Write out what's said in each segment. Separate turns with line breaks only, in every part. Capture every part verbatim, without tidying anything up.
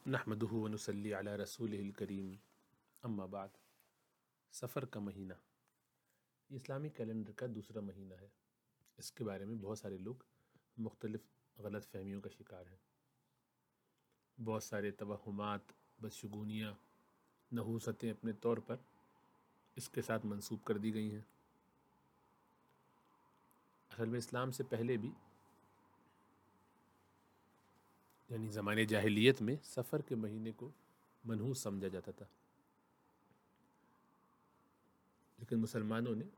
نحمدہ ونصلی علی رسولہ الکریم اما بعد۔ سفر کا مہینہ یہ اسلامی کیلنڈر کا دوسرا مہینہ ہے۔ اس کے بارے میں بہت سارے لوگ مختلف غلط فہمیوں کا شکار ہیں۔ بہت سارے توہمات، بدشگونیاں، نحوستیں اپنے طور پر اس کے ساتھ منسوب کر دی گئی ہیں۔ اصل میں اسلام سے پہلے بھی یعنی زمانے جاہلیت میں سفر کے مہینے کو منحوس سمجھا جاتا تھا، لیکن مسلمانوں نے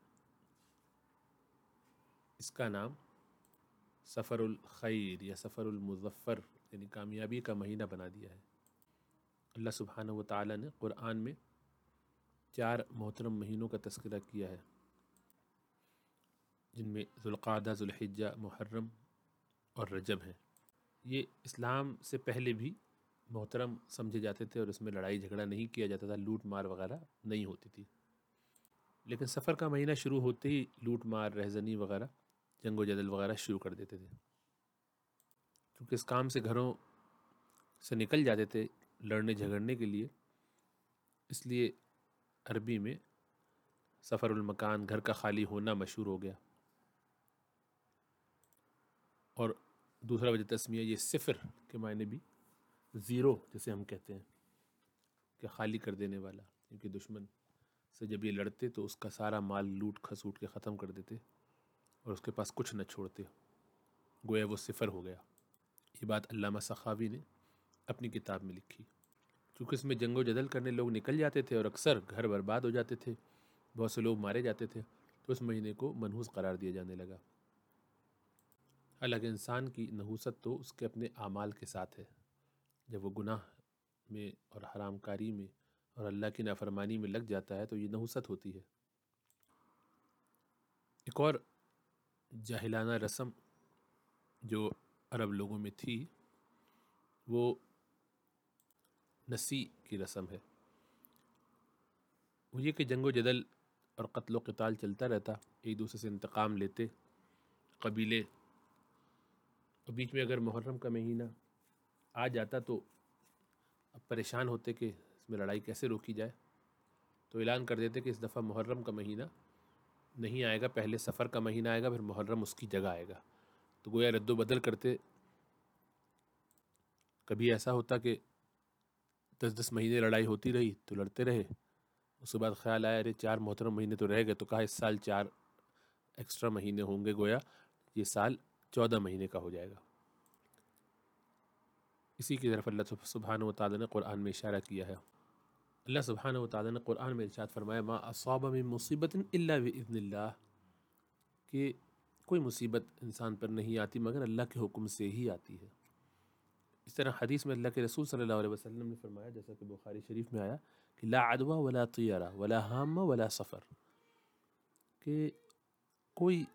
اس کا نام سفر الخیر یا سفر المظفر یعنی کامیابی کا مہینہ بنا دیا ہے۔ اللہ سبحانہ و تعالی نے قرآن میں چار محترم مہینوں کا تذکرہ کیا ہے، جن میں ذوالقعدہ، ذوالحجہ، محرم اور رجب ہیں۔ یہ اسلام سے پہلے بھی محترم سمجھے جاتے تھے اور اس میں لڑائی جھگڑا نہیں کیا جاتا تھا، لوٹ مار وغیرہ نہیں ہوتی تھی۔ لیکن سفر کا مہینہ شروع ہوتے ہی لوٹ مار، رہزنی وغیرہ، جنگ و جدل وغیرہ شروع کر دیتے تھے، کیونکہ اس کام سے گھروں سے نکل جاتے تھے لڑنے جھگڑنے کے لیے۔ اس لیے عربی میں سفر المکان، گھر کا خالی ہونا مشہور ہو گیا۔ اور دوسرا وجہ تسمیہ یہ صفر کے معنی بھی زیرو جسے ہم کہتے ہیں کہ خالی کر دینے والا، کیونکہ دشمن سے جب یہ لڑتے تو اس کا سارا مال لوٹ کھسوٹ کے ختم کر دیتے اور اس کے پاس کچھ نہ چھوڑتے، گویا وہ صفر ہو گیا۔ یہ بات علامہ سخاوی نے اپنی کتاب میں لکھی۔ چونکہ اس میں جنگ و جدل کرنے لوگ نکل جاتے تھے اور اکثر گھر برباد ہو جاتے تھے، بہت سے لوگ مارے جاتے تھے، تو اس مہینے کو منحوس قرار دیا جانے لگا۔ حالانکہ انسان کی نحوست تو اس کے اپنے اعمال کے ساتھ ہے۔ جب وہ گناہ میں اور حرام کاری میں اور اللہ کی نافرمانی میں لگ جاتا ہے تو یہ نحوست ہوتی ہے۔ ایک اور جاہلانہ رسم جو عرب لوگوں میں تھی وہ نسی کی رسم ہے۔ وہ یہ کہ جنگ و جدل اور قتل و قتال چلتا رہتا، ایک دوسرے سے انتقام لیتے قبیلے، اور بیچ میں اگر محرم کا مہینہ آ جاتا تو اب پریشان ہوتے کہ اس میں لڑائی کیسے روکی جائے، تو اعلان کر دیتے کہ اس دفعہ محرم کا مہینہ نہیں آئے گا، پہلے سفر کا مہینہ آئے گا، پھر محرم اس کی جگہ آئے گا۔ تو گویا رد و بدل کرتے۔ کبھی ایسا ہوتا کہ دس دس مہینے لڑائی ہوتی رہی تو لڑتے رہے، اس کے بعد خیال آیا ارے چار محترم مہینے تو رہ گئے، تو کہا اس سال چار ایکسٹرا مہینے ہوں گے، گویا یہ سال چودہ مہینے کا ہو جائے گا۔ اسی کی طرف اللہ سبحانہ و تعالی نے قرآن میں اشارہ کیا ہے۔ اللہ سبحانہ و تعالی نے قرآن میں ارشاد فرمایا ما اصاب من مصیبت الا باذن اللہ، کہ کوئی مصیبت انسان پر نہیں آتی مگر اللہ کے حکم سے ہی آتی ہے۔ اس طرح حدیث میں اللہ کے رسول صلی اللہ علیہ وسلم نے فرمایا، جیسا کہ بخاری شریف میں آیا کہ لا عدوى ولا طیرہ ولا ہامہ ولا سفر، کہ کوئی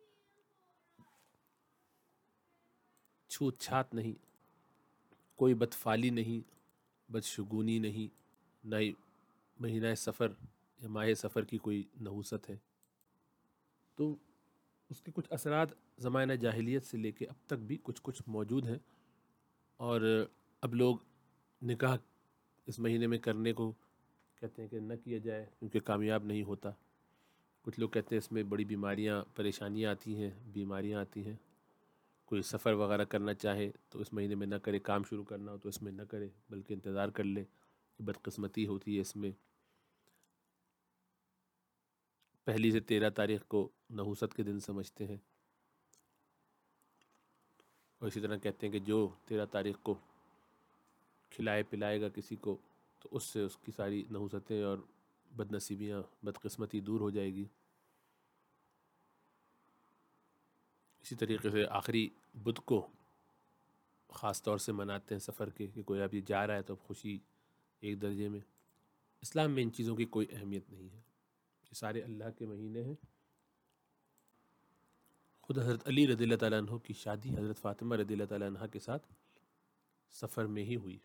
چھوت چھات نہیں، کوئی بدفعلی نہیں، بدشگونی نہیں، نہ ہی مہینہ سفر یا ماہ سفر کی کوئی نحوست ہے۔ تو اس کے کچھ اثرات زمانہ جاہلیت سے لے کے اب تک بھی کچھ کچھ موجود ہیں، اور اب لوگ نکاح اس مہینے میں کرنے کو کہتے ہیں کہ نہ کیا جائے کیونکہ کامیاب نہیں ہوتا۔ کچھ لوگ کہتے ہیں اس میں بڑی بیماریاں پریشانیاں آتی ہیں، بیماریاں آتی ہیں۔ کوئی سفر وغیرہ کرنا چاہے تو اس مہینے میں نہ کرے، کام شروع کرنا ہو تو اس میں نہ کرے بلکہ انتظار کر لے، بدقسمتی ہوتی ہے اس میں۔ پہلی سے تیرہ تاریخ کو نحوست کے دن سمجھتے ہیں، اور اسی طرح کہتے ہیں کہ جو تیرہ تاریخ کو کھلائے پلائے گا کسی کو تو اس سے اس کی ساری نحوستیں اور بد نصیبیاں، بدقسمتی دور ہو جائے گی۔ اسی طریقے سے آخری بدھ کو خاص طور سے مناتے ہیں سفر کے، کہ کوئی اب یہ جا رہا ہے تو اب خوشی ایک درجے میں۔ اسلام میں ان چیزوں کی کوئی اہمیت نہیں ہے، یہ سارے اللہ کے مہینے ہیں۔ خود حضرت علی رضی اللہ تعالیٰ عنہ کی شادی حضرت فاطمہ رضی اللہ تعالیٰ عنہ کے ساتھ سفر میں ہی ہوئی۔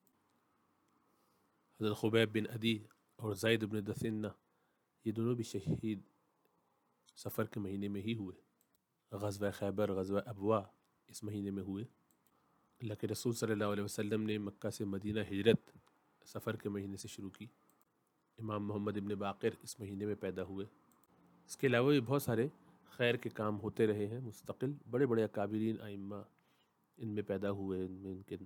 حضرت خبیب بن عدی اور زید بن دثنہ یہ دونوں بھی شہید سفر کے مہینے میں ہی ہوئے۔ غزوہ خیبر، غزوہ ابوا اس مہینے میں ہوئے۔ اللہ کے رسول صلی اللہ علیہ وسلم نے مکہ سے مدینہ ہجرت سفر کے مہینے سے شروع کی. امام محمد ابن باقر اس مہینے میں پیدا ہوئے. اس کے علاوہ بھی بہت سارے خیر کے کام ہوتے رہے ہیں مستقل. بڑے بڑے اکابرین ائمہ ان میں پیدا ہوئے. ان میں ان کے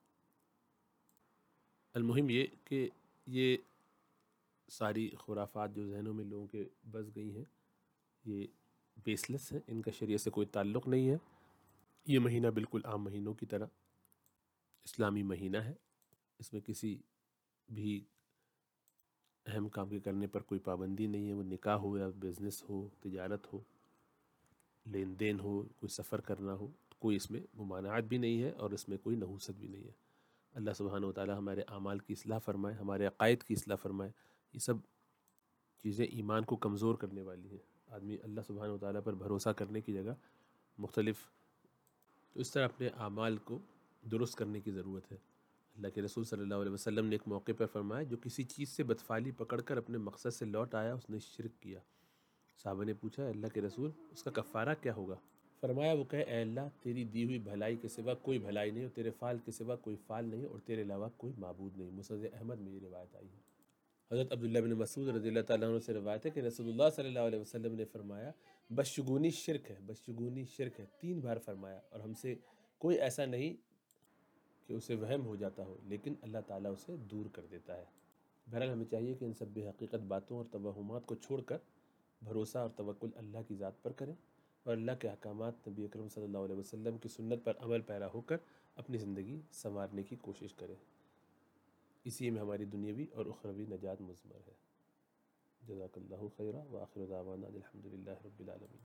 المہم یہ کہ یہ ساری خرافات جو ذہنوں میں لوگوں کے بس گئی ہیں یہ بیس لیس ہیں. ان کا شریعت سے کوئی تعلق نہیں ہے. یہ مہینہ بالکل عام مہینوں کی طرح اسلامی مہینہ ہے. اس میں کسی بھی اہم کام کے کرنے پر کوئی پابندی نہیں ہے. وہ نکاح ہو یا بزنس ہو، تجارت ہو، لین دین ہو، کوئی سفر کرنا ہو، کوئی اس میں ممانعات بھی نہیں ہے اور اس میں کوئی نحوست بھی نہیں ہے. اللہ سبحانہ و تعالی ہمارے اعمال کی اصلاح فرمائے، ہمارے عقائد کی اصلاح فرمائے. یہ سب چیزیں ایمان کو کمزور کرنے والی ہیں. آدمی اللہ سبحانہ و تعالی پر بھروسہ کرنے کی جگہ مختلف تو اس طرح اپنے اعمال کو درست کرنے کی ضرورت ہے. اللہ کے رسول صلی اللہ علیہ وسلم نے ایک موقع پر فرمایا جو کسی چیز سے بدفعلی پکڑ کر اپنے مقصد سے لوٹ آیا اس نے شرک کیا. صحابہ نے پوچھا اللہ کے رسول اس کا کفارہ کیا ہوگا؟ فرمایا وہ کہے اے اللہ تیری دی ہوئی بھلائی کے سوا کوئی بھلائی نہیں اور تیرے فعل کے سوا کوئی فعل نہیں اور تیرے علاوہ کوئی معبود نہیں. مسند احمد میں یہ روایت آئی ہے. حضرت عبداللہ بن مسعود رضی اللہ تعالیٰ عنہ سے روایت ہے کہ رسول اللہ صلی اللہ علیہ وسلم نے فرمایا بدشگونی شرک ہے، بدشگونی شرک ہے تین بار فرمایا اور ہم سے کوئی ایسا نہیں کہ اسے وہم ہو جاتا ہو لیکن اللہ تعالیٰ اسے دور کر دیتا ہے. بہرحال ہمیں چاہیے کہ ان سب بے حقیقت باتوں اور توہمات کو چھوڑ کر بھروسہ اور توکل اللہ کی ذات پر کریں اور اللہ کے احکامات نبی اکرم صلی اللہ علیہ وسلم کی سنت پر عمل پیرا ہو کر اپنی زندگی سنوارنے کی کوشش کریں. اسی میں ہماری دنیاوی اور اخروی نجات مضمر ہے. جزاک اللہ خیرہ وآخر دعوانا الحمد للہ رب العالمین.